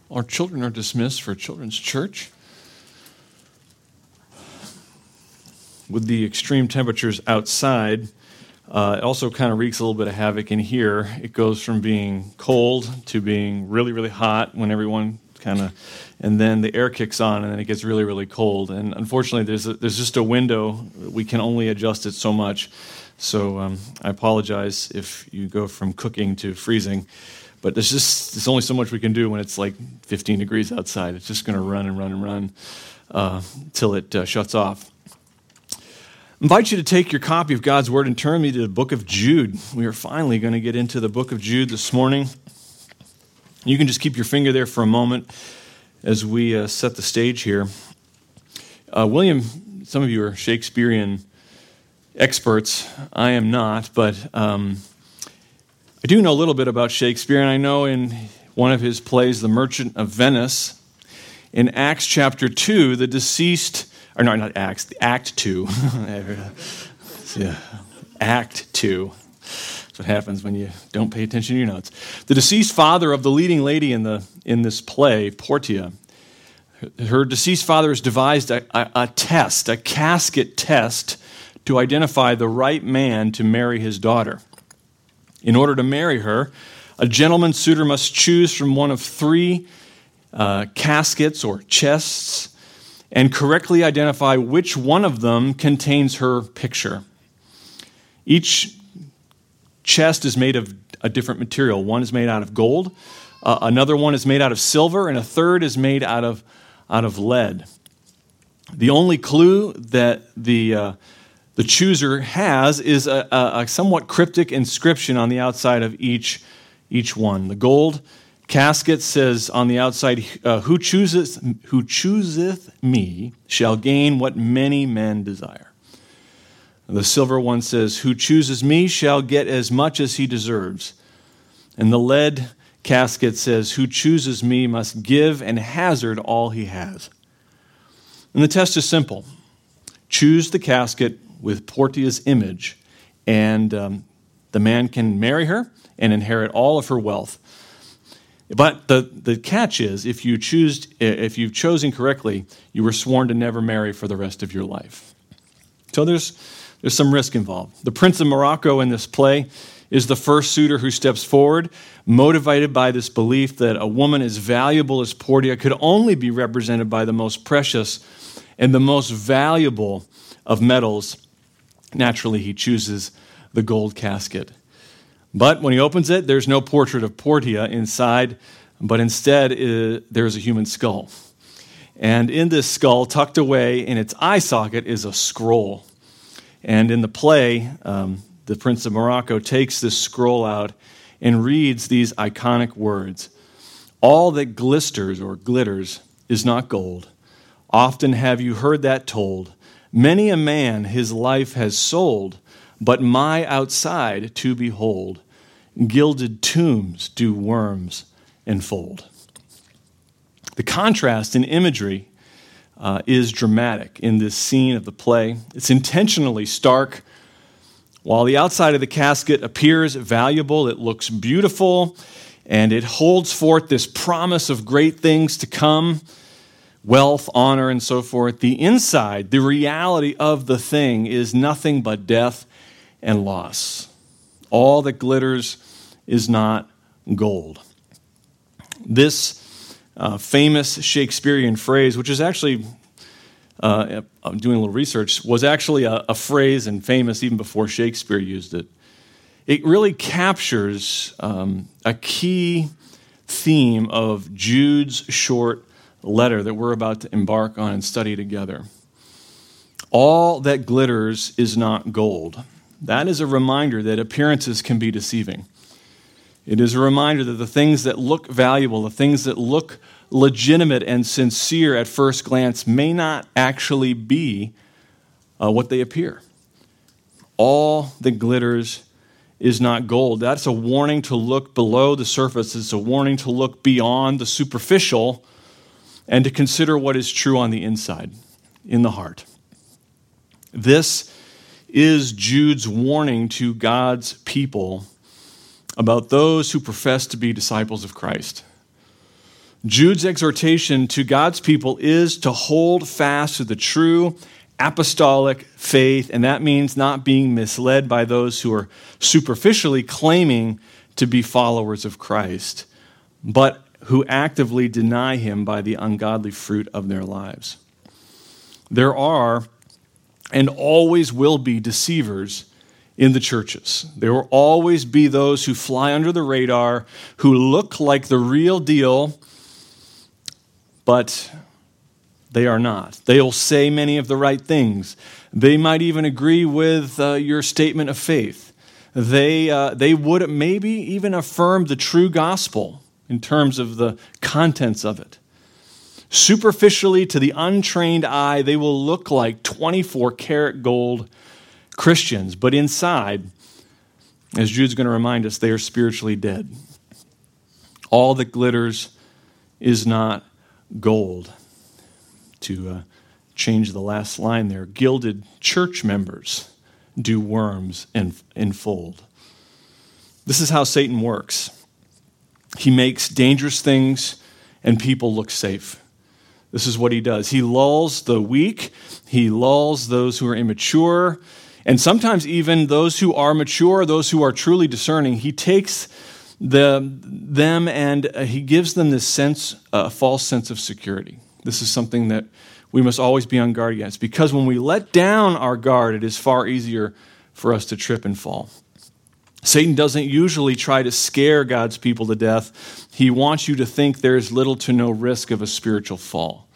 Our children are dismissed for Children's Church. With the extreme temperatures outside, it also kind of wreaks a little bit of havoc in here. It goes from being cold to being really, really hot when everyone and then the air kicks on, and then it gets really, really cold. And unfortunately, there's just a window. We can only adjust it so much. So I apologize if you go from cooking to freezing. But there's only so much we can do when it's like 15 degrees outside. It's just going to run and run and run till it shuts off. I invite you to take your copy of God's Word and turn me to the book of Jude. We are finally going to get into the book of Jude this morning. You can just keep your finger there for a moment as we set the stage here. William, some of you are Shakespearean experts. I am not, but I do know a little bit about Shakespeare, and I know in one of his plays, The Merchant of Venice, in Acts chapter 2, the deceased, or no, not Acts, Act 2. Yeah, Act 2. That's what happens when you don't pay attention to your notes. The deceased father of the leading lady in this play, Portia, her deceased father has devised a test, a casket test, to identify the right man to marry his daughter. In order to marry her, a gentleman suitor must choose from one of three caskets or chests and correctly identify which one of them contains her picture. Each chest is made of a different material. One is made out of gold, another one is made out of silver, and a third is made out of lead. The only clue that the chooser has is a somewhat cryptic inscription on the outside of each one. The gold casket says on the outside, "Who chooseth me shall gain what many men desire." The silver one says, "Who chooses me shall get as much as he deserves." And the lead casket says, "Who chooses me must give and hazard all he has." And the test is simple. Choose the casket with Portia's image, and the man can marry her and inherit all of her wealth. But the catch is, if you've chosen correctly, you were sworn to never marry for the rest of your life. So there's some risk involved. The Prince of Morocco in this play is the first suitor who steps forward, motivated by this belief that a woman as valuable as Portia could only be represented by the most precious and the most valuable of metals. Naturally, he chooses the gold casket. But when he opens it, there's no portrait of Portia inside, but instead there's a human skull. And in this skull, tucked away in its eye socket, is a scroll. And in the play, the Prince of Morocco takes this scroll out and reads these iconic words. "All that glisters or glitters is not gold. Often have you heard that told. Many a man his life has sold, but my outside to behold. Gilded tombs do worms enfold." The contrast in imagery is dramatic in this scene of the play. It's intentionally stark. While the outside of the casket appears valuable, it looks beautiful, and it holds forth this promise of great things to come, wealth, honor, and so forth. The inside, the reality of the thing, is nothing but death and loss. All that glitters is not gold. This famous Shakespearean phrase, which is actually, I'm doing a little research, was actually a phrase and famous even before Shakespeare used it. It really captures a key theme of Jude's short letter that we're about to embark on and study together. All that glitters is not gold. That is a reminder that appearances can be deceiving. It is a reminder that the things that look valuable, the things that look legitimate and sincere at first glance may not actually be what they appear. All that glitters is not gold. That's a warning to look below the surface. It's a warning to look beyond the superficial and to consider what is true on the inside, in the heart. This is Jude's warning to God's people about those who profess to be disciples of Christ. Jude's exhortation to God's people is to hold fast to the true apostolic faith, and that means not being misled by those who are superficially claiming to be followers of Christ, but who actively deny him by the ungodly fruit of their lives. There are and always will be deceivers in the churches. There will always be those who fly under the radar, who look like the real deal, but they are not. They'll say many of the right things. They might even agree with your statement of faith. They would maybe even affirm the true gospel in terms of the contents of it. Superficially, to the untrained eye, they will look like 24-karat gold Christians, but inside, as Jude's going to remind us, they are spiritually dead. All that glitters is not gold. To change the last line there, gilded church members do worms enfold. This is how Satan works. He makes dangerous things and people look safe. This is what he does. He lulls the weak. He lulls those who are immature. And sometimes even those who are mature, those who are truly discerning, he takes them and he gives them this false sense of security. This is something that we must always be on guard against, because when we let down our guard, it is far easier for us to trip and fall. Satan doesn't usually try to scare God's people to death. He wants you to think there is little to no risk of a spiritual fall.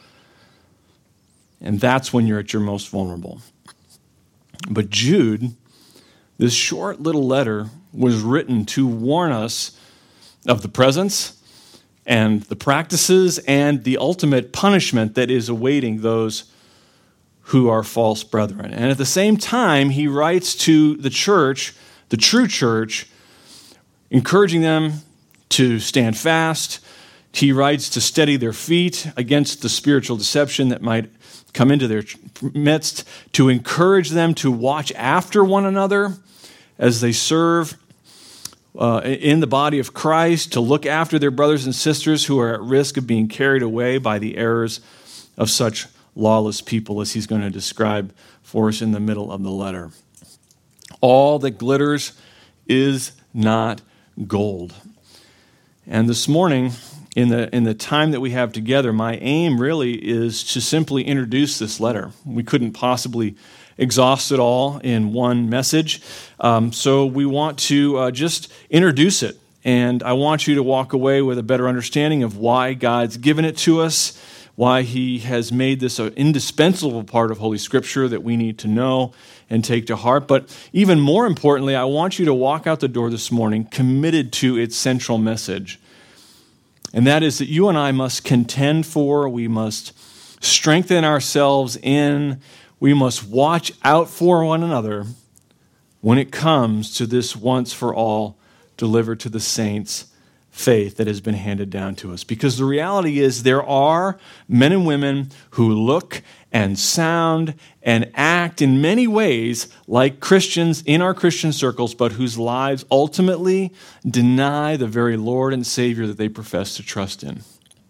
And that's when you're at your most vulnerable. But Jude, this short little letter, was written to warn us of the presence and the practices and the ultimate punishment that is awaiting those who are false brethren. And at the same time, he writes to the church, the true church, encouraging them to stand fast. He writes to steady their feet against the spiritual deception that might come into their midst, to encourage them to watch after one another as they serve in the body of Christ, to look after their brothers and sisters who are at risk of being carried away by the errors of such lawless people, as he's going to describe for us in the middle of the letter. All that glitters is not gold. And this morning, in the time that we have together, my aim really is to simply introduce this letter. We couldn't possibly exhaust it all in one message, so we want to just introduce it. And I want you to walk away with a better understanding of why God's given it to us, why he has made this an indispensable part of Holy Scripture that we need to know and take to heart. But even more importantly, I want you to walk out the door this morning committed to its central message. And that is that you and I must contend for, we must strengthen ourselves in, we must watch out for one another when it comes to this once for all delivered to the saints faith that has been handed down to us. Because the reality is there are men and women who look and sound and act in many ways like Christians in our Christian circles, but whose lives ultimately deny the very Lord and Savior that they profess to trust in.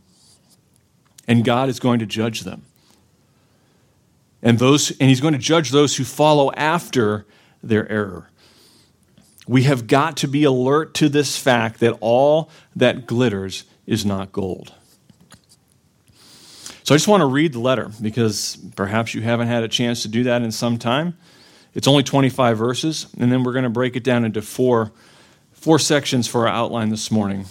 And God is going to judge them. And he's going to judge those who follow after their error. We have got to be alert to this fact that all that glitters is not gold. So I just want to read the letter, because perhaps you haven't had a chance to do that in some time. It's only 25 verses, and then we're going to break it down into four sections for our outline this morning.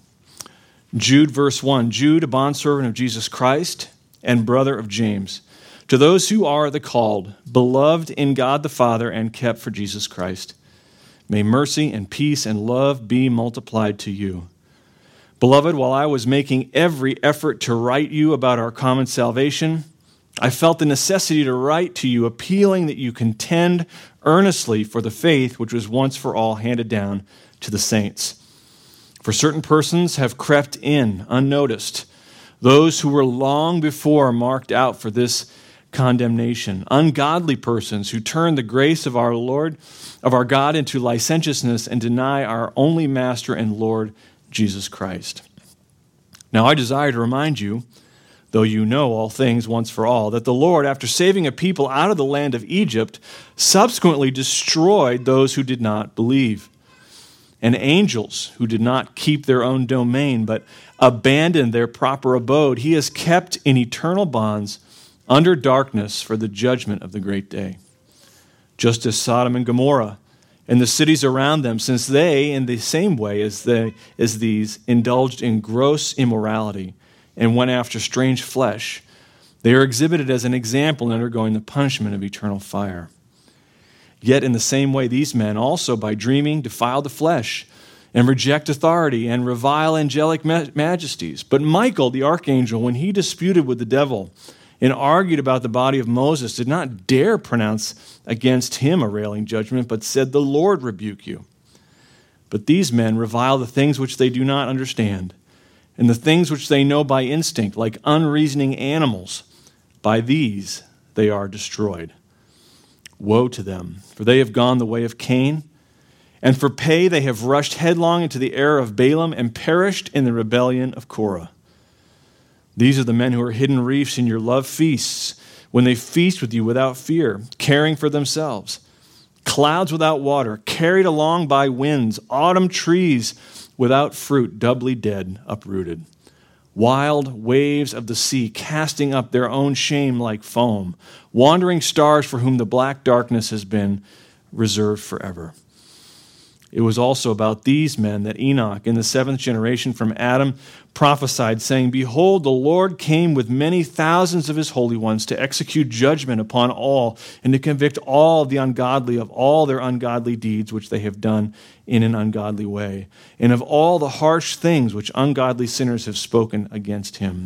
Jude, verse 1, Jude, a bondservant of Jesus Christ and brother of James, to those who are the called, beloved in God the Father, and kept for Jesus Christ, may mercy and peace and love be multiplied to you. Beloved, while I was making every effort to write you about our common salvation, I felt the necessity to write to you, appealing that you contend earnestly for the faith which was once for all handed down to the saints. For certain persons have crept in unnoticed, those who were long before marked out for this condemnation, ungodly persons who turn the grace of our Lord, of our God, into licentiousness and deny our only Master and Lord, Jesus Christ. Now I desire to remind you, though you know all things once for all, that the Lord, after saving a people out of the land of Egypt, subsequently destroyed those who did not believe, and angels who did not keep their own domain, but abandoned their proper abode. He has kept in eternal bonds under darkness for the judgment of the great day. Just as Sodom and Gomorrah and the cities around them, since they, in the same way as these, indulged in gross immorality and went after strange flesh, they are exhibited as an example in undergoing the punishment of eternal fire. Yet in the same way, these men also, by dreaming, defile the flesh and reject authority and revile angelic majesties. But Michael, the archangel, when he disputed with the devil and argued about the body of Moses, did not dare pronounce against him a railing judgment, but said, "The Lord rebuke you." But these men revile the things which they do not understand, and the things which they know by instinct, like unreasoning animals. By these they are destroyed. Woe to them, for they have gone the way of Cain, and for pay they have rushed headlong into the error of Balaam and perished in the rebellion of Korah. These are the men who are hidden reefs in your love feasts, when they feast with you without fear, caring for themselves. Clouds without water, carried along by winds, autumn trees without fruit, doubly dead, uprooted. Wild waves of the sea, casting up their own shame like foam. Wandering stars for whom the black darkness has been reserved forever. It was also about these men that Enoch, in the 7th generation from Adam, prophesied, saying, "Behold, the Lord came with many thousands of his holy ones to execute judgment upon all and to convict all the ungodly of all their ungodly deeds which they have done in an ungodly way, and of all the harsh things which ungodly sinners have spoken against him.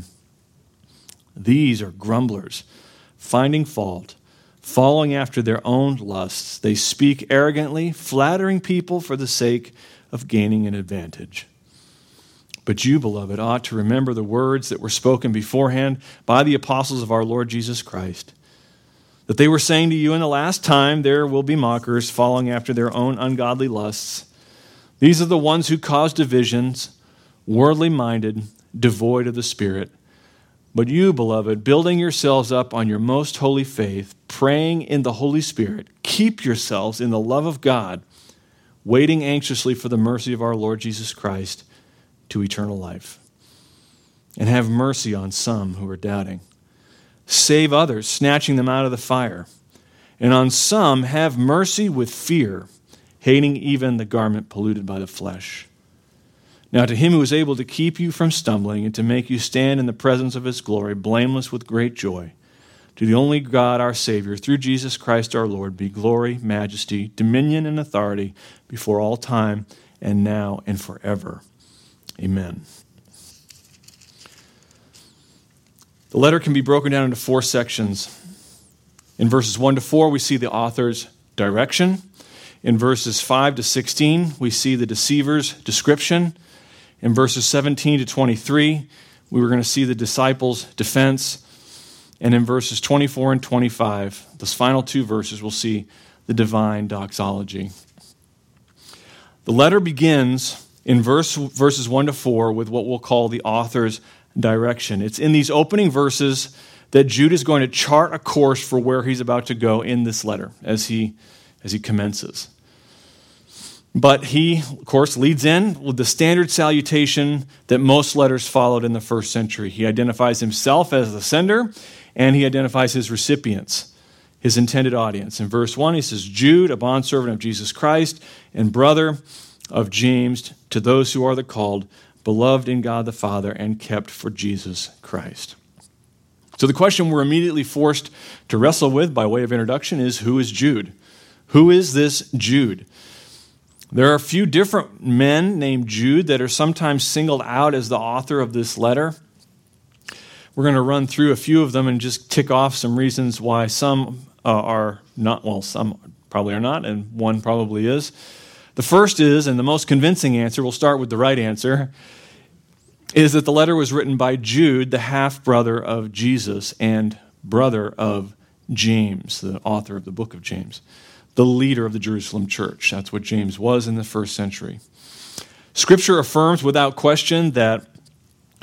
These are grumblers, finding fault, following after their own lusts. They speak arrogantly, flattering people for the sake of gaining an advantage. But you, beloved, ought to remember the words that were spoken beforehand by the apostles of our Lord Jesus Christ, that they were saying to you, in the last time there will be mockers following after their own ungodly lusts. These are the ones who cause divisions, worldly minded, devoid of the Spirit. But you, beloved, building yourselves up on your most holy faith, praying in the Holy Spirit, keep yourselves in the love of God, waiting anxiously for the mercy of our Lord Jesus Christ to eternal life. And have mercy on some who are doubting. Save others, snatching them out of the fire. And on some have mercy with fear, hating even the garment polluted by the flesh. Now to him who is able to keep you from stumbling and to make you stand in the presence of his glory, blameless with great joy, to the only God our Savior, through Jesus Christ our Lord, be glory, majesty, dominion, and authority before all time and now and forever. Amen. The letter can be broken down into 4 sections. In verses 1 to 4, we see the author's direction. In verses 5 to 16, we see the deceiver's description. In verses 17 to 23, we were going to see the disciples' defense. And in verses 24 and 25, those final 2 verses, we'll see the divine doxology. The letter begins in verses 1 to 4 with what we'll call the author's direction. It's in these opening verses that Jude is going to chart a course for where he's about to go in this letter as he commences. But he, of course, leads in with the standard salutation that most letters followed in the first century. He identifies himself as the sender, and he identifies his recipients, his intended audience. In verse 1, he says, "Jude, a bondservant of Jesus Christ and brother of James, to those who are the called, beloved in God the Father, and kept for Jesus Christ." So the question we're immediately forced to wrestle with by way of introduction is, who is Jude? Who is this Jude? There are a few different men named Jude that are sometimes singled out as the author of this letter. We're going to run through a few of them and just tick off some reasons why some are not, well, some probably are not, and one probably is. The first is, and the most convincing answer, we'll start with the right answer, is that the letter was written by Jude, the half-brother of Jesus and brother of James, the author of the book of James, the leader of the Jerusalem church. That's what James was in the first century. Scripture affirms without question that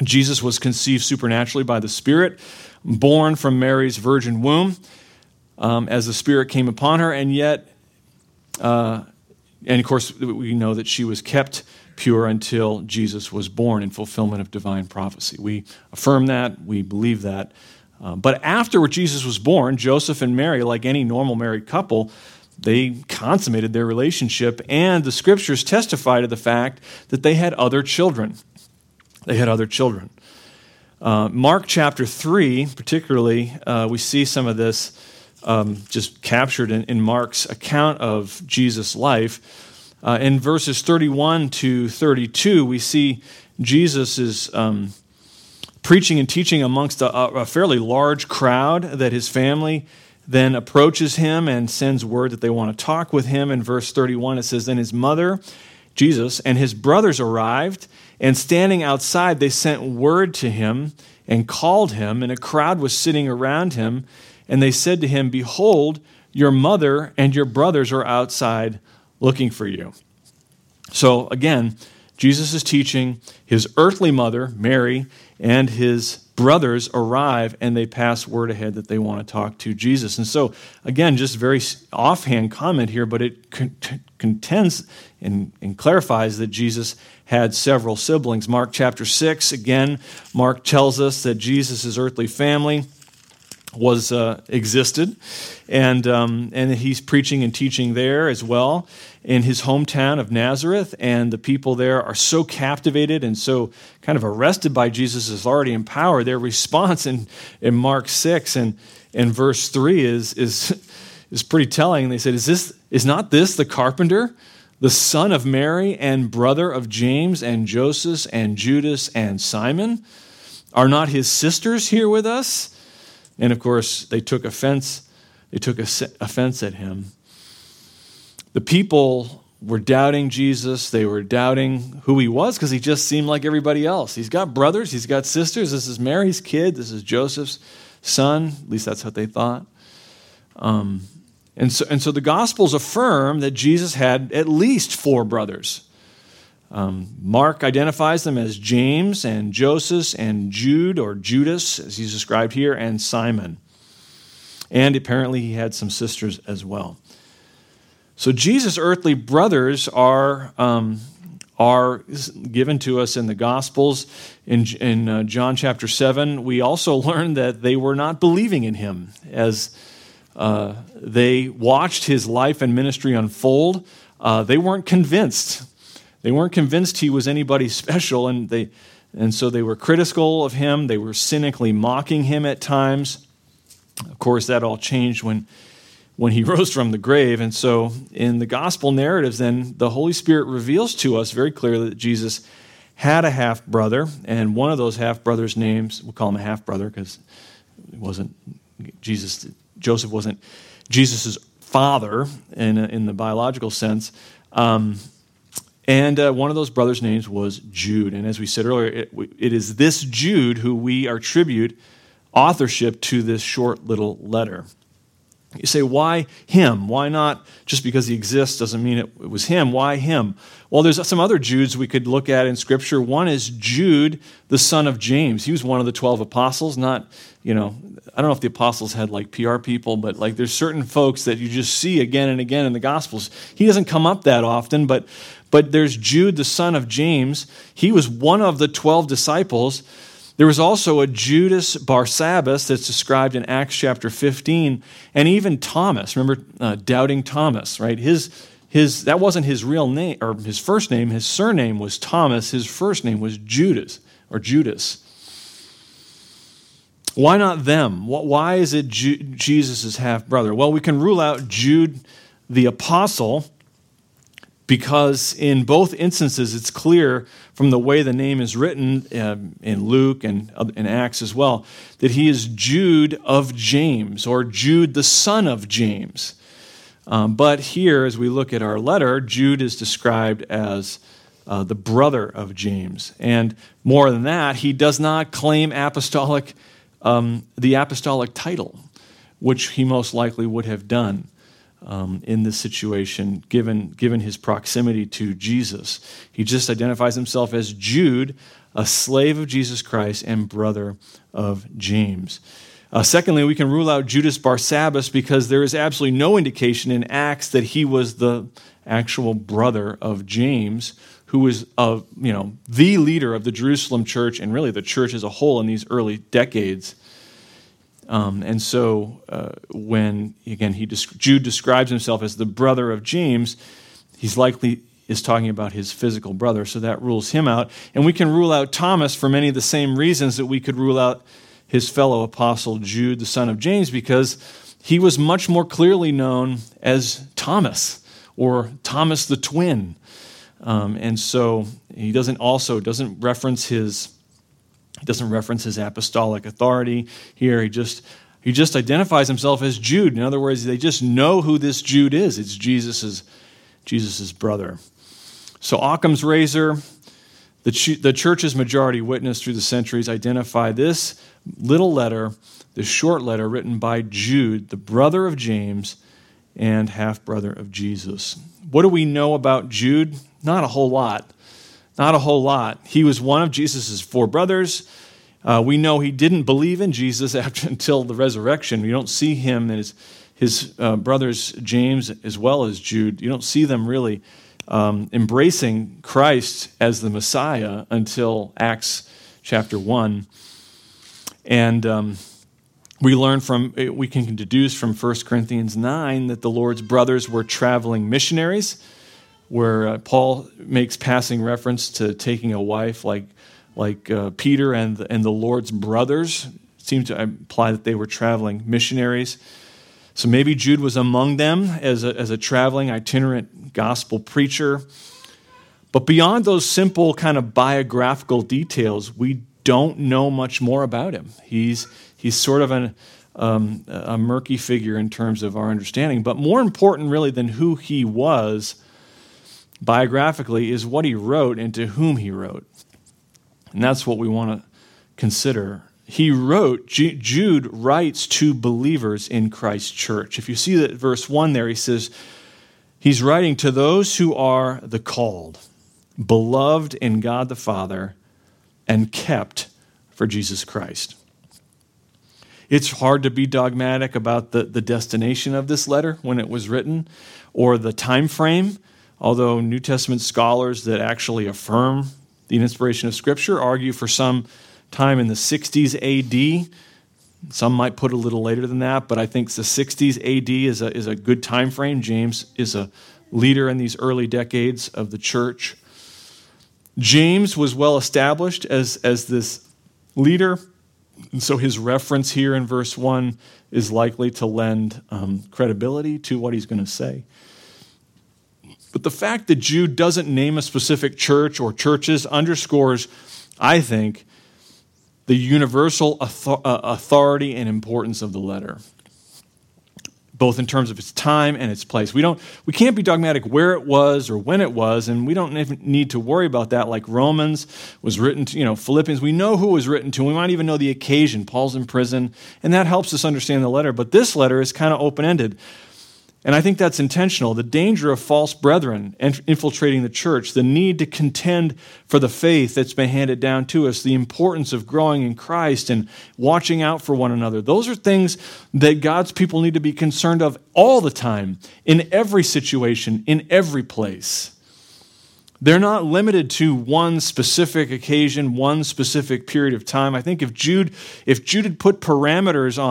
Jesus was conceived supernaturally by the Spirit, born from Mary's virgin womb as the Spirit came upon her, and yet, and of course, we know that she was kept pure until Jesus was born in fulfillment of divine prophecy. We affirm that, we believe that. But after Jesus was born, Joseph and Mary, like any normal married couple, they consummated their relationship, and the scriptures testify to the fact that they had other children. They had other children. Mark chapter 3, particularly, we see some of this just captured in Mark's account of Jesus' life. In verses 31 to 32, we see Jesus is preaching and teaching amongst a fairly large crowd, that his family then approaches him and sends word that they want to talk with him. In verse 31, it says, "Then his mother, Jesus, and his brothers arrived, and standing outside, they sent word to him and called him, and a crowd was sitting around him. And they said to him, 'Behold, your mother and your brothers are outside looking for you.'" So again, Jesus is teaching. His earthly mother, Mary, and his brothers arrive, and they pass word ahead that they want to talk to Jesus. And so, again, just very offhand comment here, but it contends and clarifies that Jesus had several siblings. Mark chapter 6, again, Mark tells us that Jesus' earthly family existed, and he's preaching and teaching there as well in his hometown of Nazareth, and the people there are so captivated and so kind of arrested by Jesus' authority and power. Their response in Mark 6 and verse 3 is pretty telling. They said, "Is not this the carpenter, the son of Mary and brother of James and Joseph and Judas and Simon? Are not his sisters here with us?" And of course, they took offense. They took offense at him. The people were doubting Jesus. They were doubting who he was because he just seemed like everybody else. He's got brothers. He's got sisters. This is Mary's kid. This is Joseph's son. At least that's what they thought. And so the Gospels affirm that Jesus had at least 4 brothers. Mark identifies them as James and Joseph and Jude, or Judas, as he's described here, and Simon. And apparently he had some sisters as well. So Jesus' earthly brothers are given to us in the Gospels. In John chapter 7, we also learn that they were not believing in him as they watched his life and ministry unfold. They weren't convinced. They weren't convinced he was anybody special, and so they were critical of him. They were cynically mocking him at times. Of course, that all changed when he rose from the grave. And so in the gospel narratives, then, the Holy Spirit reveals to us very clearly that Jesus had a half-brother, and one of those half-brothers' names, we'll call him a half-brother because it wasn't Jesus. Joseph wasn't Jesus' father in the biological sense. And one of those brothers' names was Jude. And as we said earlier, it is this Jude who we attribute authorship to this short little letter. You say, why him? Why not just because he exists doesn't mean it was him? Why him? Well, there's some other Judes we could look at in Scripture. One is Jude, the son of James. He was one of the 12 apostles. Not, I don't know if the apostles had like PR people, but like there's certain folks that you just see again and again in the Gospels. He doesn't come up that often, but there's Jude, the son of James. He was one of the 12 disciples. There was also a Judas Barsabbas that's described in Acts chapter 15, and even Thomas. Remember doubting Thomas, right? That wasn't his real name or his first name. His surname was Thomas. His first name was Judas or Judas. Why not them? Why is it Jesus' half-brother? Well, we can rule out Jude the apostle because in both instances it's clear from the way the name is written in Luke and in Acts as well that he is Jude of James, or Jude the son of James. But here, as we look at our letter, Jude is described as the brother of James. And more than that, he does not claim the apostolic title, which he most likely would have done in this situation, given his proximity to Jesus. He just identifies himself as Jude, a slave of Jesus Christ and brother of James. Secondly, we can rule out Judas Barsabbas because there is absolutely no indication in Acts that he was the actual brother of James, who was the leader of the Jerusalem church and really the church as a whole in these early decades. And so when, again, Jude describes himself as the brother of James, he's likely is talking about his physical brother, so that rules him out. And we can rule out Thomas for many of the same reasons that we could rule out his fellow apostle Jude, the son of James, because he was much more clearly known as Thomas, or Thomas the twin. And so he doesn't reference his apostolic authority here. He just identifies himself as Jude. In other words, they just know who this Jude is. It's Jesus's brother. So Occam's razor, the church's majority witness through the centuries, identify this little letter, this short letter written by Jude, the brother of James and half-brother of Jesus. What do we know about Jude? Not a whole lot. Not a whole lot. He was one of Jesus' four brothers. We know he didn't believe in Jesus until the resurrection. You don't see him and his brothers James as well as Jude. You don't see them really embracing Christ as the Messiah until Acts chapter 1. And we can deduce from 1 Corinthians 9 that the Lord's brothers were traveling missionaries, where Paul makes passing reference to taking a wife like Peter and the Lord's brothers. It seems to imply that they were traveling missionaries. So maybe Jude was among them as a traveling itinerant gospel preacher. But beyond those simple kind of biographical details, we don't know much more about him. He's sort of a murky figure in terms of our understanding. But more important, really, than who he was biographically is what he wrote and to whom he wrote. And that's what we want to consider. Jude writes to believers in Christ's church. If you see that verse 1 there, he says, he's writing to those who are the called, beloved in God the Father, and kept for Jesus Christ. It's hard to be dogmatic about the destination of this letter when it was written or the time frame, although New Testament scholars that actually affirm the inspiration of Scripture argue for some time in the 60s AD. Some might put a little later than that, but I think the 60s AD is a good time frame. James is a leader in these early decades of the church. James was well established as this leader, and so his reference here in verse 1 is likely to lend credibility to what he's going to say. But the fact that Jude doesn't name a specific church or churches underscores, I think, the universal authority and importance of the letter, both in terms of its time and its place. We can't be dogmatic where it was or when it was, and we don't even need to worry about that. Like Romans was written to, Philippians, we know who it was written to. We might even know the occasion. Paul's in prison, and that helps us understand the letter. But this letter is kind of open-ended. And I think that's intentional. The danger of false brethren infiltrating the church, the need to contend for the faith that's been handed down to us, the importance of growing in Christ and watching out for one another. Those are things that God's people need to be concerned of all the time, in every situation, in every place. They're not limited to one specific occasion, one specific period of time. I think if Jude had put parameters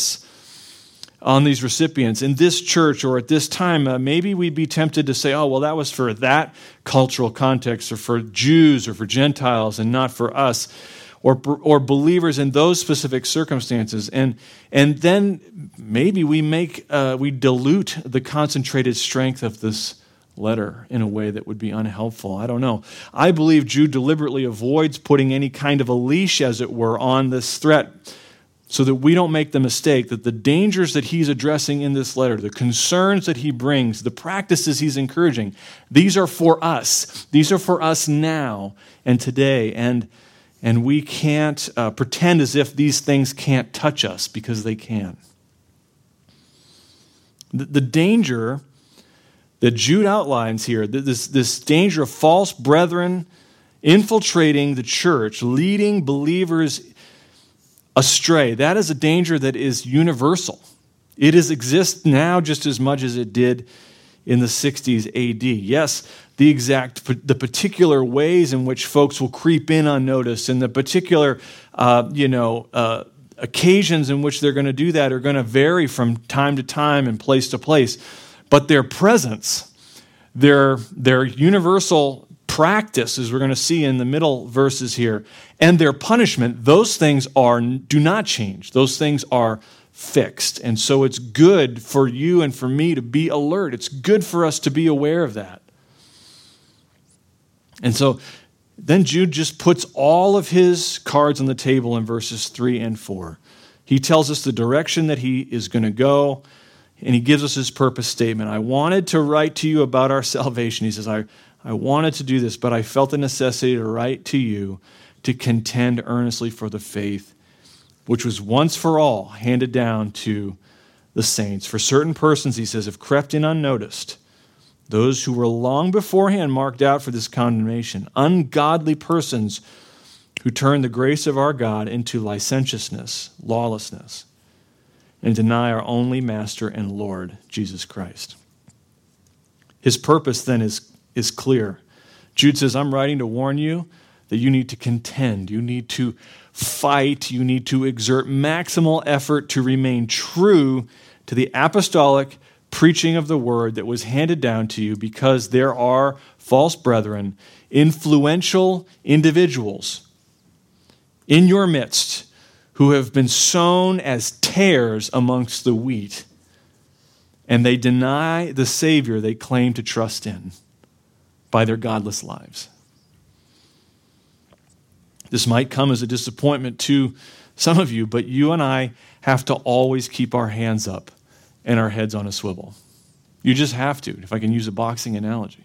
on these recipients in this church or at this time, maybe we'd be tempted to say, oh, well, that was for that cultural context or for Jews or for Gentiles and not for us or believers in those specific circumstances. And then maybe we dilute the concentrated strength of this letter in a way that would be unhelpful. I don't know. I believe Jude deliberately avoids putting any kind of a leash, as it were, on this threat, so that we don't make the mistake that the dangers that he's addressing in this letter, the concerns that he brings, the practices he's encouraging, these are for us. These are for us now and today. And we can't pretend as if these things can't touch us, because they can. The danger that Jude outlines here, this danger of false brethren infiltrating the church, leading believers astray. That is a danger that is universal. It exists now just as much as it did in the 60s AD. Yes, the particular ways in which folks will creep in unnoticed and the particular, occasions in which they're going to do that are going to vary from time to time and place to place. But their presence, their universal practice, as we're going to see in the middle verses here, and their punishment, those things do not change. Those things are fixed. And so it's good for you and for me to be alert. It's good for us to be aware of that. And so then Jude just puts all of his cards on the table in verses 3 and 4. He tells us the direction that he is going to go, and he gives us his purpose statement. I wanted to write to you about our salvation. He says, I wanted to do this, but I felt the necessity to write to you to contend earnestly for the faith, which was once for all handed down to the saints. For certain persons, he says, have crept in unnoticed, those who were long beforehand marked out for this condemnation, ungodly persons who turn the grace of our God into licentiousness, lawlessness, and deny our only Master and Lord, Jesus Christ. His purpose then is clear. Jude says, I'm writing to warn you that you need to contend, you need to fight, you need to exert maximal effort to remain true to the apostolic preaching of the word that was handed down to you, because there are false brethren, influential individuals in your midst who have been sown as tares amongst the wheat, and they deny the Savior they claim to trust in by their godless lives. This might come as a disappointment to some of you, but you and I have to always keep our hands up and our heads on a swivel. You just have to, if I can use a boxing analogy.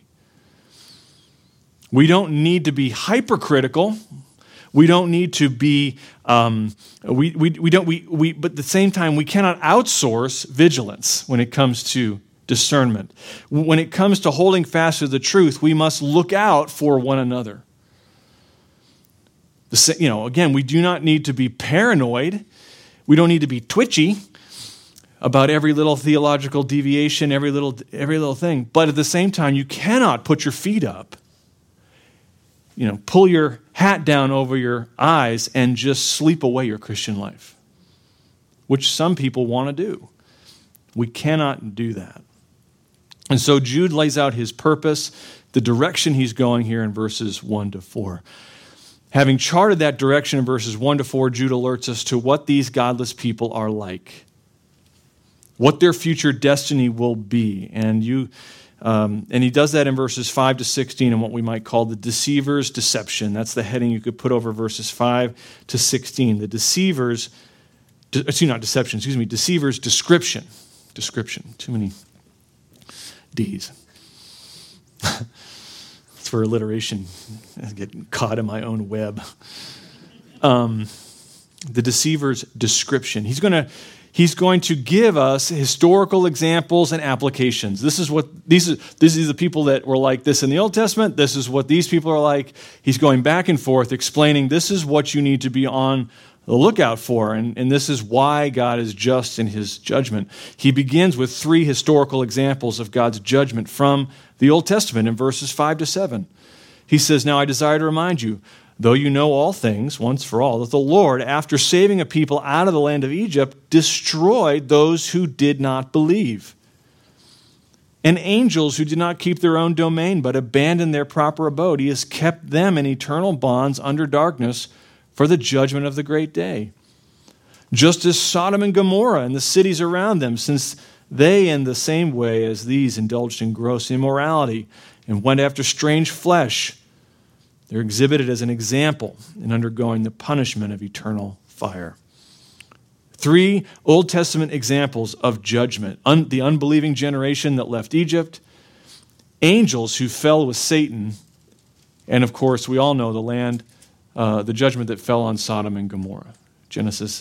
We don't need to be hypercritical. We don't need to be, but at the same time, we cannot outsource vigilance when it comes to discernment. When it comes to holding fast to the truth, we must look out for one another. Again, we do not need to be paranoid. We don't need to be twitchy about every little theological deviation, every little thing. But at the same time, you cannot put your feet up, pull your hat down over your eyes and just sleep away your Christian life, which some people want to do. We cannot do that. And so Jude lays out his purpose, the direction he's going here in verses 1 to 4. Having charted that direction in verses 1 to 4, Jude alerts us to what these godless people are like, what their future destiny will be. And he does that in verses 5 to 16 in what we might call the deceiver's deception. That's the heading you could put over verses 5 to 16. The deceiver's description. Description. Too many D's. It's for alliteration. I get caught in my own web. The deceiver's description. He's going to give us historical examples and applications. This is the people that were like this in the Old Testament. This is what these people are like. He's going back and forth explaining this is what you need to be on the lookout for, and this is why God is just in his judgment. He begins with 3 historical examples of God's judgment from the Old Testament in verses 5 to 7. He says, now I desire to remind you, though you know all things, once for all, that the Lord, after saving a people out of the land of Egypt, destroyed those who did not believe, and angels who did not keep their own domain, but abandoned their proper abode. He has kept them in eternal bonds under darkness for the judgment of the great day. Just as Sodom and Gomorrah and the cities around them, since they in the same way as these indulged in gross immorality and went after strange flesh, they're exhibited as an example in undergoing the punishment of eternal fire. 3 Old Testament examples of judgment. The unbelieving generation that left Egypt, angels who fell with Satan, and of course, we all know the judgment that fell on Sodom and Gomorrah. Genesis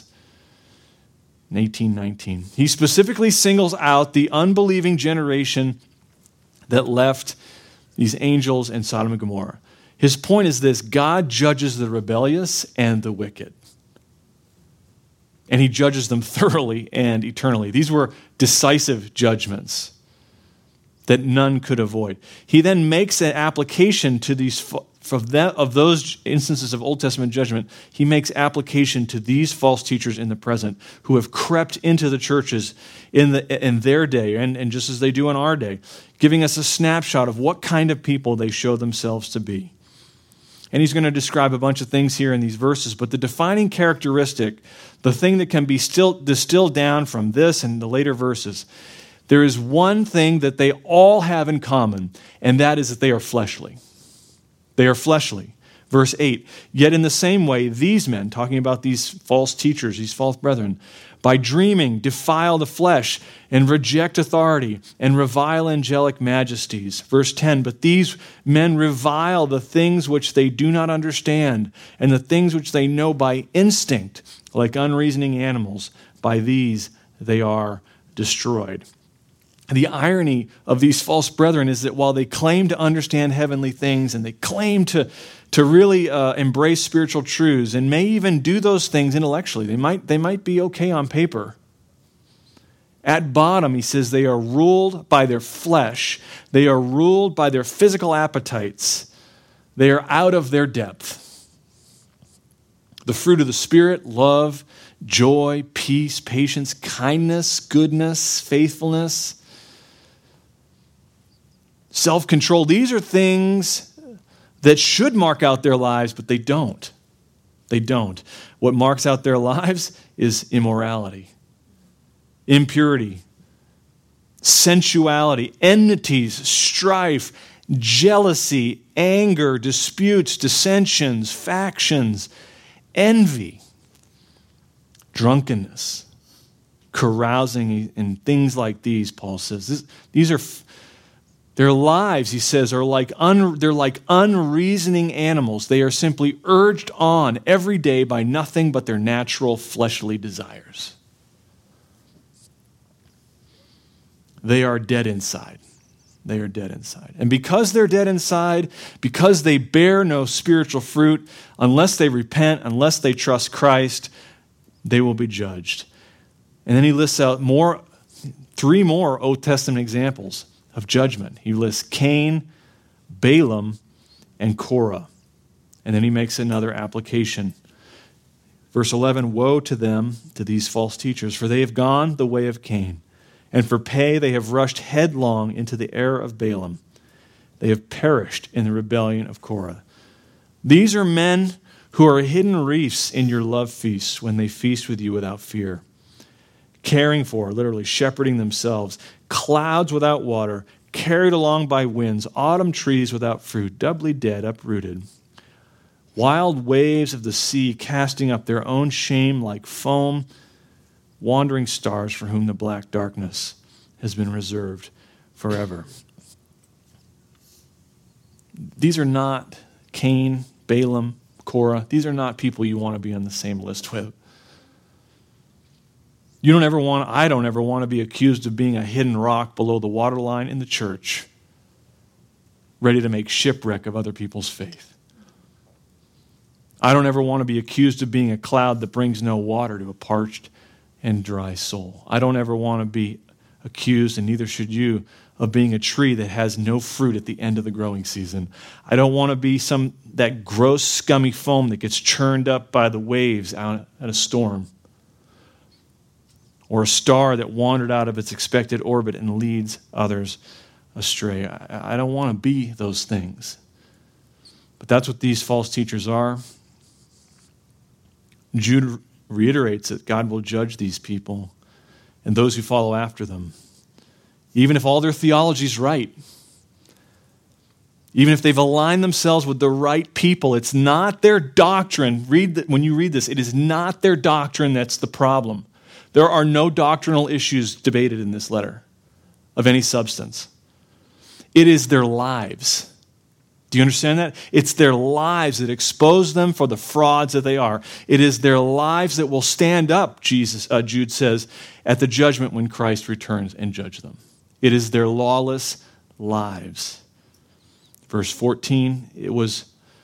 18:19. He specifically singles out the unbelieving generation that left these angels in Sodom and Gomorrah. His point is this: God judges the rebellious and the wicked. And he judges them thoroughly and eternally. These were decisive judgments that none could avoid. He then makes an application to these, of those instances of Old Testament judgment, he makes application to these false teachers in the present who have crept into the churches in their day, and just as they do in our day, giving us a snapshot of what kind of people they show themselves to be. And he's going to describe a bunch of things here in these verses, but the defining characteristic, the thing that can be still distilled down from this and the later verses, there is one thing that they all have in common, and that is that they are fleshly. They are fleshly. Verse 8, yet in the same way, these men, talking about these false teachers, these false brethren, by dreaming, defile the flesh and reject authority and revile angelic majesties. Verse 10, but these men revile the things which they do not understand and the things which they know by instinct, like unreasoning animals. By these they are destroyed. The irony of these false brethren is that while they claim to understand heavenly things and they claim to really embrace spiritual truths and may even do those things intellectually, they might be okay on paper. At bottom, he says, they are ruled by their flesh. They are ruled by their physical appetites. They are out of their depth. The fruit of the Spirit, love, joy, peace, patience, kindness, goodness, faithfulness, self-control. These are things that should mark out their lives, but they don't. They don't. What marks out their lives is immorality, impurity, sensuality, enmities, strife, jealousy, anger, disputes, dissensions, factions, envy, drunkenness, carousing, and things like these, Paul says. These are their lives, he says, are they're like unreasoning animals. They are simply urged on every day by nothing but their natural fleshly desires. They are dead inside. They are dead inside. And because they're dead inside, because they bear no spiritual fruit, unless they repent, unless they trust Christ, they will be judged. And then he lists out three more Old Testament examples of judgment. He lists Cain, Balaam, and Korah. And then he makes another application. Verse 11, woe to them, to these false teachers, for they have gone the way of Cain, and for pay they have rushed headlong into the error of Balaam. They have perished in the rebellion of Korah. These are men who are hidden reefs in your love feasts when they feast with you without fear, caring for, literally shepherding themselves, clouds without water, carried along by winds, autumn trees without fruit, doubly dead, uprooted, wild waves of the sea casting up their own shame like foam, wandering stars for whom the black darkness has been reserved forever. These are not Cain, Balaam, Korah. These are not people you want to be on the same list with. I don't ever want to be accused of being a hidden rock below the waterline in the church, ready to make shipwreck of other people's faith. I don't ever want to be accused of being a cloud that brings no water to a parched and dry soul. I don't ever want to be accused, and neither should you, of being a tree that has no fruit at the end of the growing season. I don't want to be that gross, scummy foam that gets churned up by the waves out at a storm, or a star that wandered out of its expected orbit and leads others astray. I don't want to be those things. But that's what these false teachers are. Jude reiterates that God will judge these people and those who follow after them. Even if all their theology is right, even if they've aligned themselves with the right people, it's not their doctrine. When you read this, it is not their doctrine that's the problem. There are no doctrinal issues debated in this letter of any substance. It is their lives. Do you understand that? It's their lives that expose them for the frauds that they are. It is their lives that will stand up, Jude says, at the judgment when Christ returns and judge them. It is their lawless lives. Verse 14, it was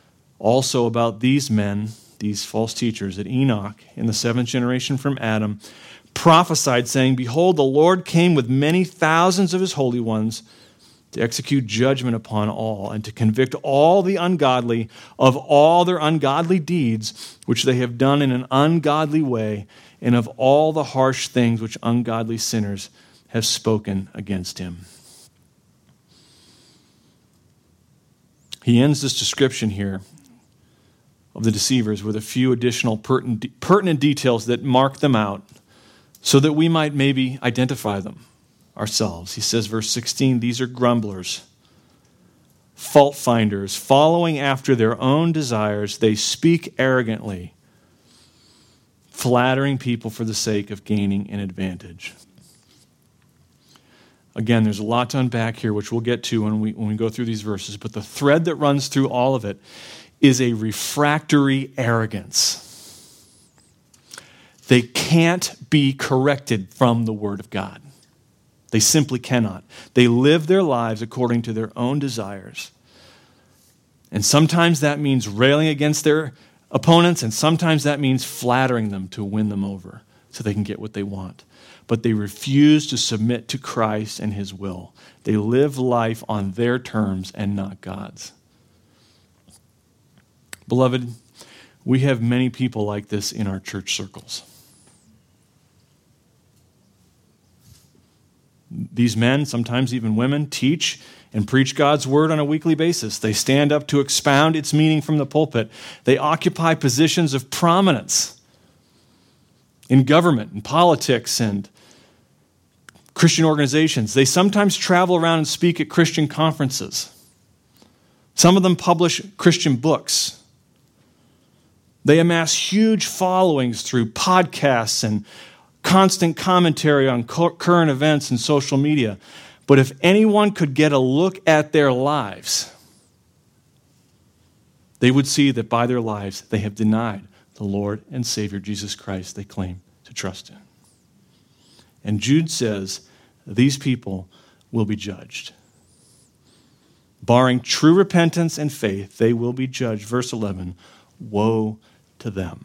also about these men, these false teachers, that Enoch, in the seventh generation from Adam, prophesied, saying, Behold, the Lord came with many thousands of his holy ones to execute judgment upon all, and to convict all the ungodly of all their ungodly deeds, which they have done in an ungodly way, and of all the harsh things which ungodly sinners have spoken against him. He ends this description here of the deceivers with a few additional pertinent details that mark them out so that we might maybe identify them ourselves. He says, verse 16, these are grumblers, fault finders, following after their own desires. They speak arrogantly, flattering people for the sake of gaining an advantage. Again, there's a lot to unpack here, which we'll get to when we go through these verses, but the thread that runs through all of it is a refractory arrogance. They can't be corrected from the Word of God. They simply cannot. They live their lives according to their own desires. And sometimes that means railing against their opponents, and sometimes that means flattering them to win them over so they can get what they want. But they refuse to submit to Christ and his will. They live life on their terms and not God's. Beloved, we have many people like this in our church circles. These men, sometimes even women, teach and preach God's word on a weekly basis. They stand up to expound its meaning from the pulpit. They occupy positions of prominence in government and politics and Christian organizations. They sometimes travel around and speak at Christian conferences. Some of them publish Christian books. They amass huge followings through podcasts and constant commentary on current events and social media. But if anyone could get a look at their lives, they would see that by their lives they have denied the Lord and Savior Jesus Christ they claim to trust in. And Jude says these people will be judged. Barring true repentance and faith, they will be judged. Verse 11, woe to them.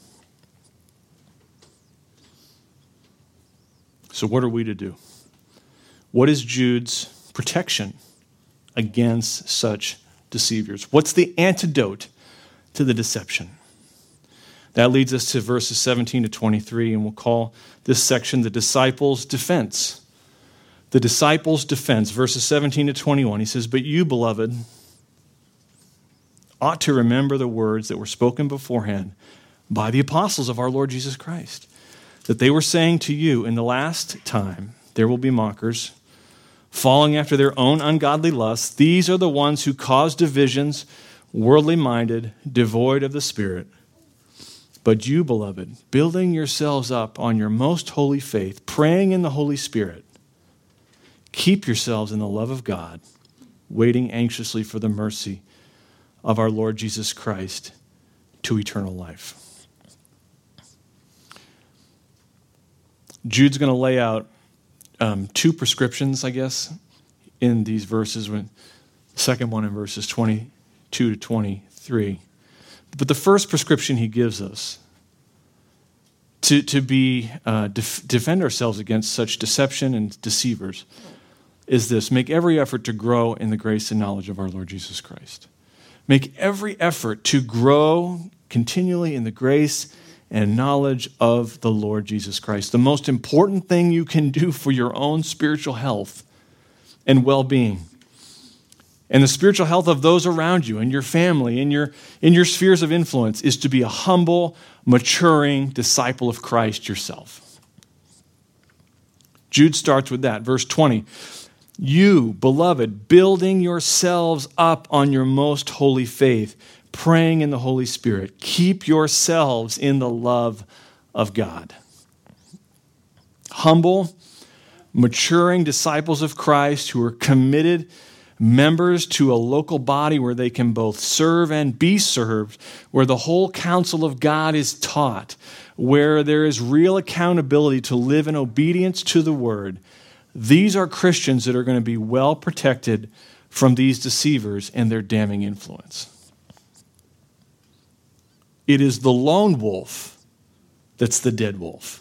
So what are we to do? What is Jude's protection against such deceivers? What's the antidote to the deception? That leads us to verses 17 to 23, and we'll call this section the disciples' defense. The disciples' defense, verses 17 to 21. He says, But you, beloved, ought to remember the words that were spoken beforehand by the apostles of our Lord Jesus Christ, that they were saying to you, in the last time there will be mockers, following after their own ungodly lusts. These are the ones who cause divisions, worldly-minded, devoid of the Spirit. But you, beloved, building yourselves up on your most holy faith, praying in the Holy Spirit, keep yourselves in the love of God, waiting anxiously for the mercy of our Lord Jesus Christ to eternal life. Jude's going to lay out two prescriptions, I guess, in these verses. The second one in verses 22 to 23. But the first prescription he gives us to defend ourselves against such deception and deceivers is this: make every effort to grow in the grace and knowledge of our Lord Jesus Christ. Make every effort to grow continually in the grace and knowledge of the Lord Jesus Christ. The most important thing you can do for your own spiritual health and well-being, and the spiritual health of those around you and your family and in your spheres of influence, is to be a humble, maturing disciple of Christ yourself. Jude starts with that. Verse 20, you, beloved, building yourselves up on your most holy faith, praying in the Holy Spirit, keep yourselves in the love of God. Humble, maturing disciples of Christ who are committed members to a local body where they can both serve and be served, where the whole counsel of God is taught, where there is real accountability to live in obedience to the word. These are Christians that are going to be well protected from these deceivers and their damning influence. it is the lone wolf that's the dead wolf.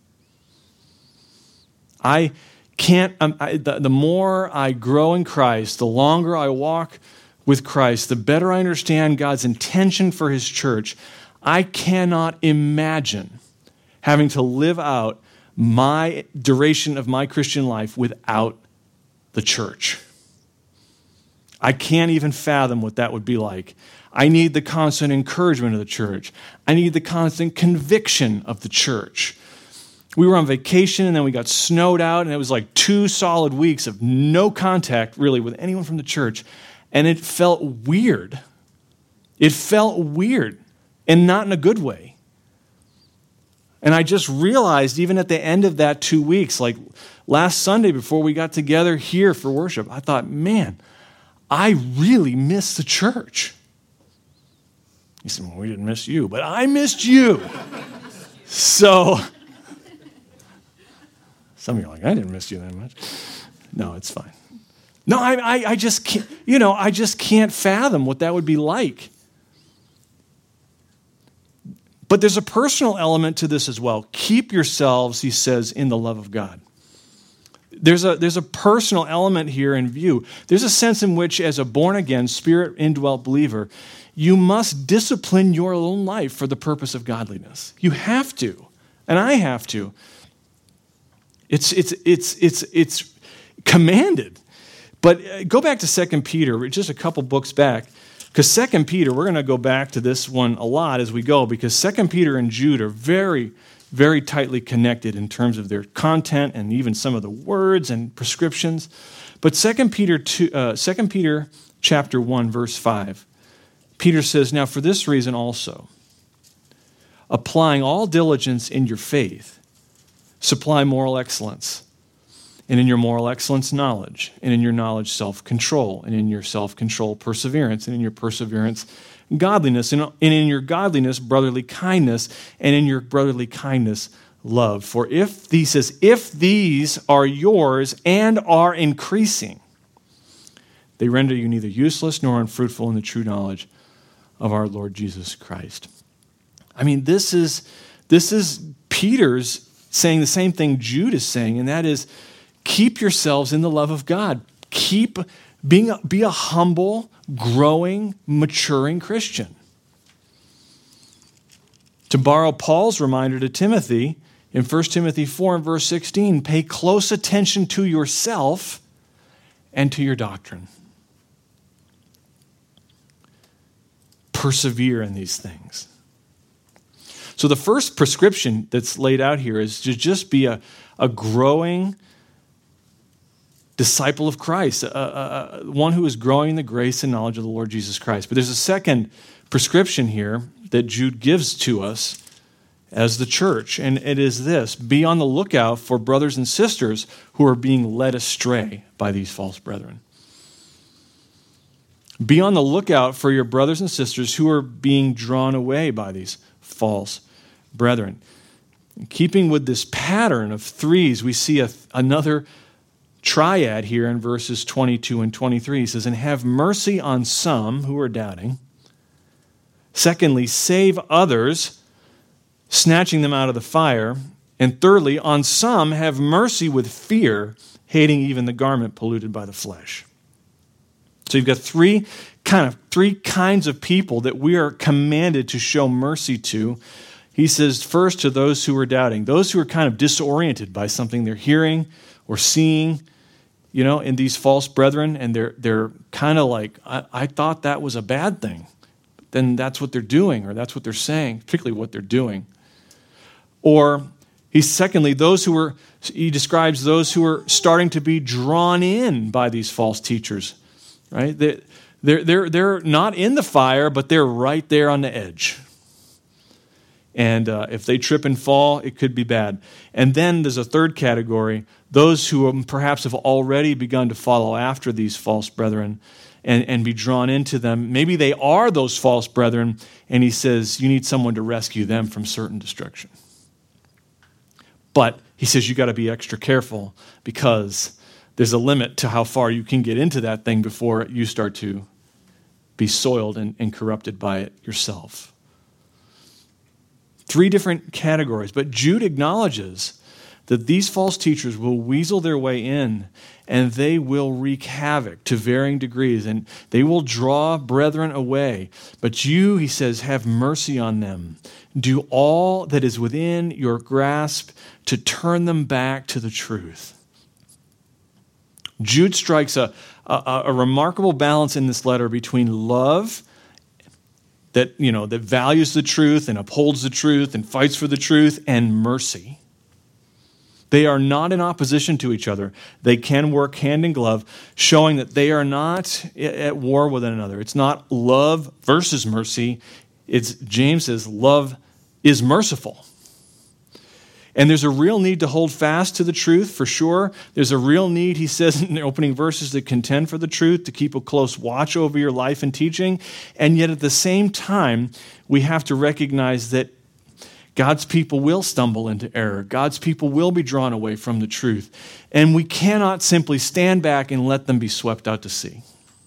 I can't, the more I grow in Christ, the longer I walk with Christ, the better I understand God's intention for his church. I cannot imagine having to live out my duration of my Christian life without the church. I can't even fathom what that would be like. I need the constant encouragement of the church. I need the constant conviction of the church. We were on vacation and then we got snowed out, and it was like 2 solid weeks of no contact really with anyone from the church. And it felt weird. It felt weird, and not in a good way. And I just realized even at the end of that 2 weeks, like last Sunday before we got together here for worship, I thought, man, I really miss the church. He said, well, we didn't miss you, but I missed you. So some of you are like, I didn't miss you that much. No, it's fine. No, I just can't, I just can't fathom what that would be like. But there's a personal element to this as well. Keep yourselves, he says, in the love of God. There's a personal element here in view. There's a sense in which, as a born-again, spirit-indwelt believer, you must discipline your own life for the purpose of godliness. You have to, and I have to. It's commanded. But go back to 2 Peter, just a couple books back, because 2 Peter, we're going to go back to this one a lot as we go, because 2 Peter and Jude are very, very tightly connected in terms of their content and even some of the words and prescriptions. But 2 Peter chapter 1, verse 5, Peter says, now for this reason also, applying all diligence in your faith, supply moral excellence, and in your moral excellence, knowledge, and in your knowledge, self-control, and in your self-control, perseverance, and in your perseverance, godliness, and in your godliness, brotherly kindness, and in your brotherly kindness, love. For if these are yours and are increasing, they render you neither useless nor unfruitful in the true knowledge of our Lord Jesus Christ. I mean, this is Peter's saying the same thing Jude is saying, and that is, keep yourselves in the love of God. Be a humble, growing, maturing Christian. To borrow Paul's reminder to Timothy, in 1 Timothy 4 and verse 16, pay close attention to yourself and to your doctrine. Persevere in these things. So the first prescription that's laid out here is to just be a growing disciple of Christ, one who is growing in the grace and knowledge of the Lord Jesus Christ. But there's a second prescription here that Jude gives to us as the church, and it is this: be on the lookout for brothers and sisters who are being led astray by these false brethren. Be on the lookout for your brothers and sisters who are being drawn away by these false brethren. In keeping with this pattern of threes, we see another triad here in verses 22 and 23. He says, and have mercy on some who are doubting. Secondly, save others, snatching them out of the fire. And thirdly, on some have mercy with fear, hating even the garment polluted by the flesh. So you've got three kinds of people that we are commanded to show mercy to. He says, first, to those who are doubting, those who are kind of disoriented by something they're hearing or seeing, in these false brethren, and they're kind of like, I thought that was a bad thing. But then that's what they're doing, or that's what they're saying, particularly what they're doing. Or he describes those who are starting to be drawn in by these false teachers, right? They're not in the fire, but they're right there on the edge. And if they trip and fall, it could be bad. And then there's a third category, those who perhaps have already begun to follow after these false brethren and be drawn into them. Maybe they are those false brethren, and he says you need someone to rescue them from certain destruction. But he says you got to be extra careful, because there's a limit to how far you can get into that thing before you start to be soiled and corrupted by it yourself. 3 different categories. But Jude acknowledges that these false teachers will weasel their way in, and they will wreak havoc to varying degrees, and they will draw brethren away. But you, he says, have mercy on them. Do all that is within your grasp to turn them back to the truth. Jude strikes a remarkable balance in this letter between love that values the truth and upholds the truth and fights for the truth, and mercy. They are not in opposition to each other. They can work hand in glove, showing that they are not at war with one another. It's not love versus mercy. James says love is merciful. And there's a real need to hold fast to the truth, for sure. There's a real need, he says in the opening verses, to contend for the truth, to keep a close watch over your life and teaching. And yet at the same time, we have to recognize that God's people will stumble into error. God's people will be drawn away from the truth. And we cannot simply stand back and let them be swept out to sea.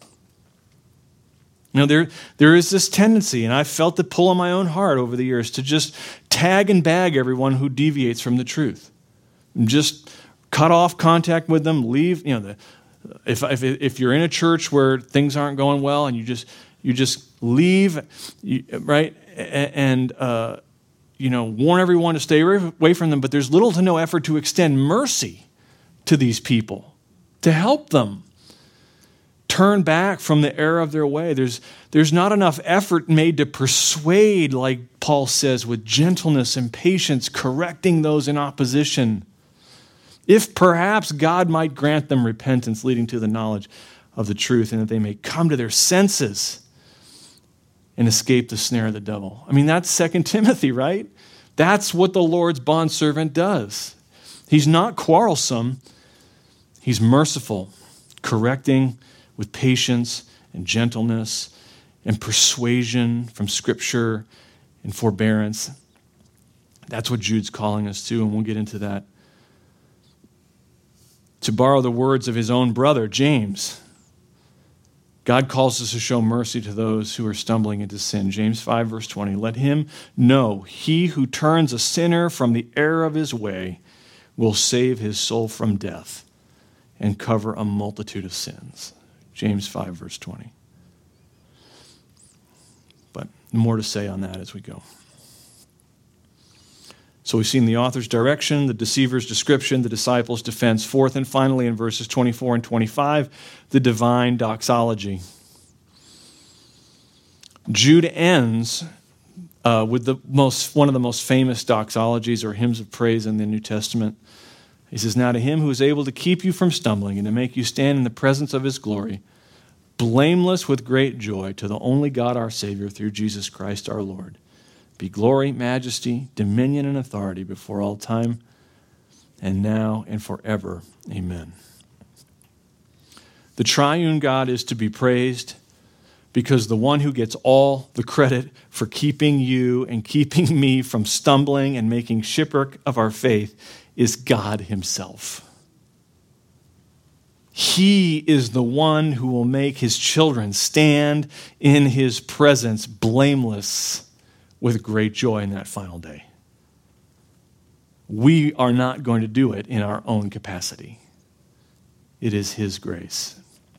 There is this tendency, and I've felt the pull in my own heart over the years, to just tag and bag everyone who deviates from the truth. And just cut off contact with them, leave. If you're in a church where things aren't going well, and you just leave, right? And warn everyone to stay away from them, but there's little to no effort to extend mercy to these people, to help them turn back from the error of their way. There's not enough effort made to persuade, like Paul says, with gentleness and patience, correcting those in opposition. If perhaps God might grant them repentance leading to the knowledge of the truth, and that they may come to their senses and escape the snare of the devil. That's 2 Timothy, right? That's what the Lord's bondservant does. He's not quarrelsome. He's merciful, correcting with patience and gentleness and persuasion from Scripture and forbearance. That's what Jude's calling us to, and we'll get into that. To borrow the words of his own brother, James, God calls us to show mercy to those who are stumbling into sin. James 5, verse 20, let him know he who turns a sinner from the error of his way will save his soul from death and cover a multitude of sins. James 5, verse 20. But more to say on that as we go. So we've seen the author's direction, the deceiver's description, the disciples' defense. Fourth and finally, in verses 24 and 25, the divine doxology. Jude ends with one of the most famous doxologies or hymns of praise in the New Testament. He says, now to him who is able to keep you from stumbling and to make you stand in the presence of his glory, blameless with great joy, to the only God our Savior through Jesus Christ our Lord, be glory, majesty, dominion, and authority before all time, and now and forever. Amen. The triune God is to be praised because the one who gets all the credit for keeping you and keeping me from stumbling and making shipwreck of our faith is God himself. He is the one who will make his children stand in his presence blameless with great joy in that final day. We are not going to do it in our own capacity. It is his grace.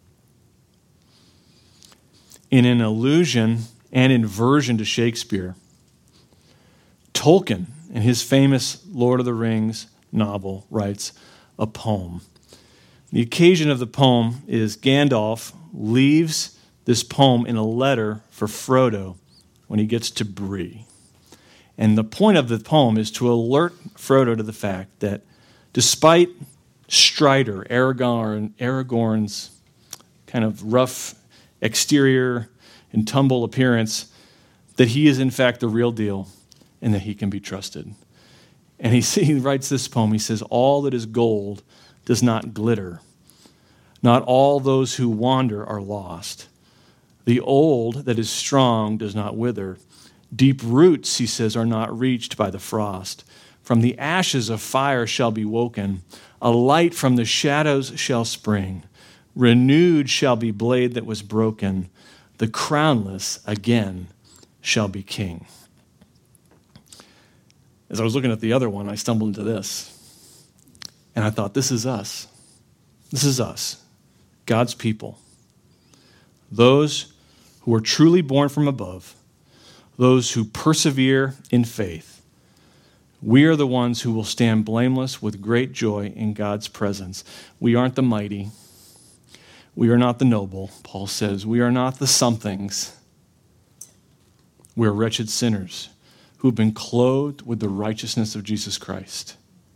In an allusion and inversion to Shakespeare, Tolkien, in his famous Lord of the Rings novel, writes a poem. The occasion of the poem is Gandalf leaves this poem in a letter for Frodo when he gets to Bree. And the point of the poem is to alert Frodo to the fact that despite Strider, Aragorn's kind of rough exterior and tumble appearance, that he is in fact the real deal and that he can be trusted. And he writes this poem. He says, all that is gold does not glitter. Not all those who wander are lost. The old that is strong does not wither. Deep roots, he says, are not reached by the frost. From the ashes of fire shall be woken. A light from the shadows shall spring. Renewed shall be blade that was broken. The crownless again shall be king. as I was looking at the other one, I stumbled into this. And I thought, this is us. This is us, God's people. Those who are truly born from above, those who persevere in faith. We are the ones who will stand blameless with great joy in God's presence. We aren't the mighty. We are not the noble, Paul says. We are not the somethings. We are wretched sinners who have been clothed with the righteousness of Jesus Christ.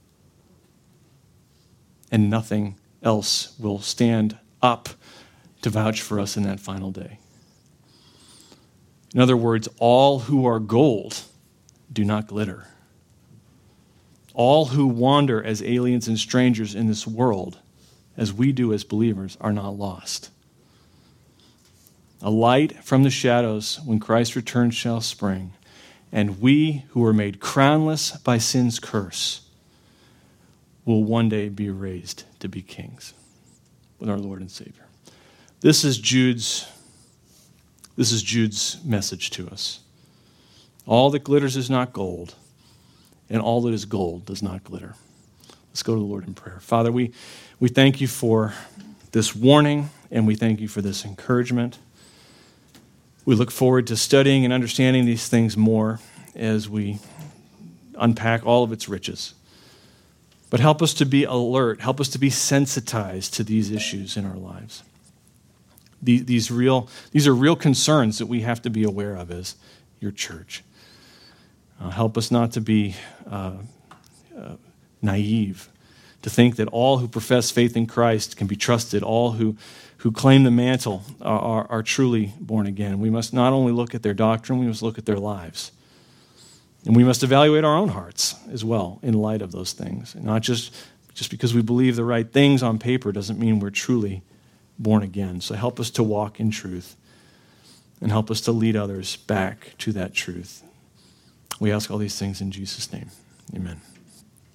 And nothing else will stand up to vouch for us in that final day. In other words, all who are gold do not glitter. All who wander as aliens and strangers in this world, as we do as believers, are not lost. A light from the shadows when Christ returns shall spring, and we who are made crownless by sin's curse will one day be raised to be kings with our Lord and Savior. This is Jude's message to us. All that glitters is not gold, and all that is gold does not glitter. Let's go to the Lord in prayer. Father, we thank you for this warning, and we thank you for this encouragement. We look forward to studying and understanding these things more as we unpack all of its riches. But help us to be alert. Help us to be sensitized to these issues in our lives. These are real concerns that we have to be aware of as your church. Help us not to be naive, to think that all who profess faith in Christ can be trusted, all who claim the mantle are truly born again. We must not only look at their doctrine, we must look at their lives. And we must evaluate our own hearts as well in light of those things. And not just because we believe the right things on paper doesn't mean we're truly born again. So help us to walk in truth and help us to lead others back to that truth. We ask all these things in Jesus' name. Amen.